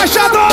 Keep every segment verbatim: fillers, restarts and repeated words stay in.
embaixador.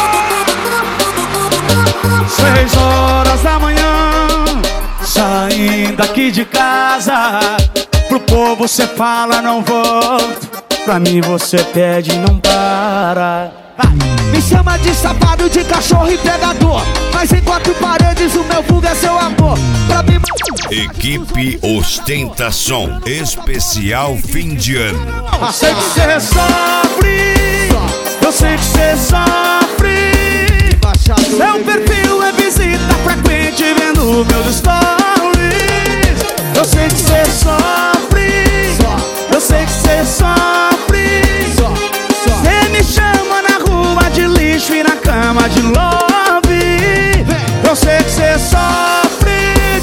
Seis horas da manhã, saindo aqui de casa. Pro povo cê fala não volto, pra mim você pede e não para. Me chama de safado, de cachorro e pegador, mas em quatro paredes o meu vulgo é seu amor. Pra mim... Equipe Ostentação Especial Fim de Ano. Eu sei que cê sofre, eu sei que cê sofre. Seu perfil é visita frequente vendo meus stories. Eu sei que cê sofre, eu sei que cê sofre. Cê me chama na rua de lixo e na cama de love. Eu sei que cê sofre.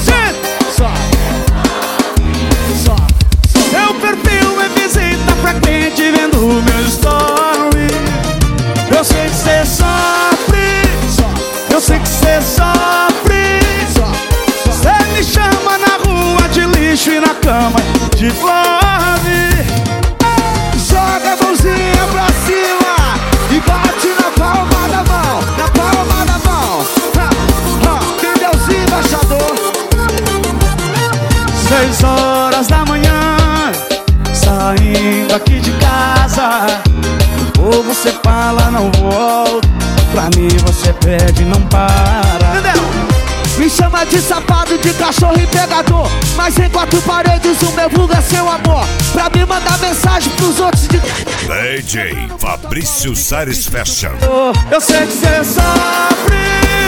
Seu perfil é visita frequente vendo meus stories. Eu sei que cê sofre, eu sei que cê sofre. Cê me chama na rua de lixo e na cama de love. Joga a mãozinha pra cima e bate na palma da mão, na palma da mão. Pneuzinho embaixador. Seis horas da manhã, saindo aqui de casa. Ou você fala não volto, pra mim você pede e não para. Entendeu? Me chama de safado, de cachorro e pegador, mas em quatro paredes o meu vulgo é seu amor. Pra me mandar mensagem pros outros de... D J Fabrício Sares Fashion. Eu sei que cê sofre.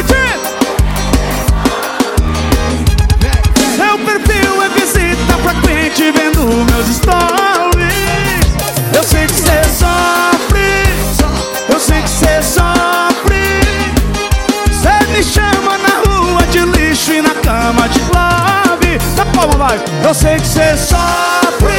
Seu perfil é visita frequente vendo meus stories. Eu sei que cê sofre, eu sei que cê sofre. Cê me chama na rua de lixo e na cama de love. Na palma vai. Eu sei que cê sofre.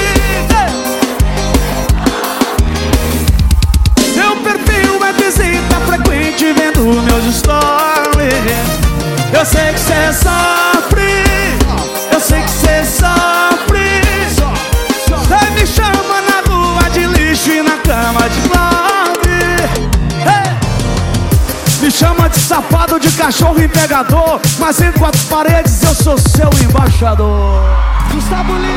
Seu perfil é visita frequente vendo meus stories. Eu sei que cê sofre, eu sei que cê sofre. Cê me chama na rua de lixo e na cama de love. Hey! Me chama de safado, de cachorro e pegador, mas em quatro paredes eu sou seu embaixador. Gustavo Lima.